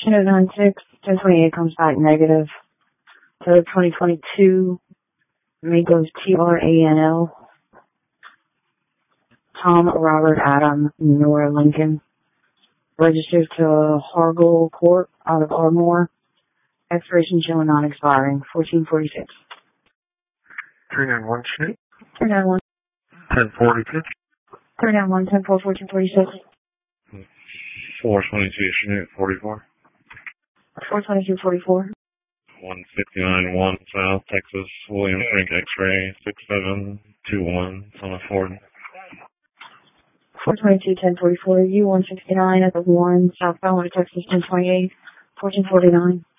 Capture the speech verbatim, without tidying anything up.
Chinook nine six, ten twenty-eight comes back negative. So twenty twenty-two, Migos T R A N L. Tom Robert Adam Nora Lincoln. Registered to Hargle Court out of Ardmore. Expiration showing non expiring. fourteen forty-six. three nine one Snoop. three nine one. ten forty-two. three nine one, ten four, fourteen forty-six. four twenty-two Snoop forty-four. four twenty-two forty-four. one fifty-nine one South Texas William Frank X-ray six seven two one on a Ford. four twenty-two ten forty-four U one sixty-nine at the one southbound Texas ten twenty-eight fourteen forty-nine.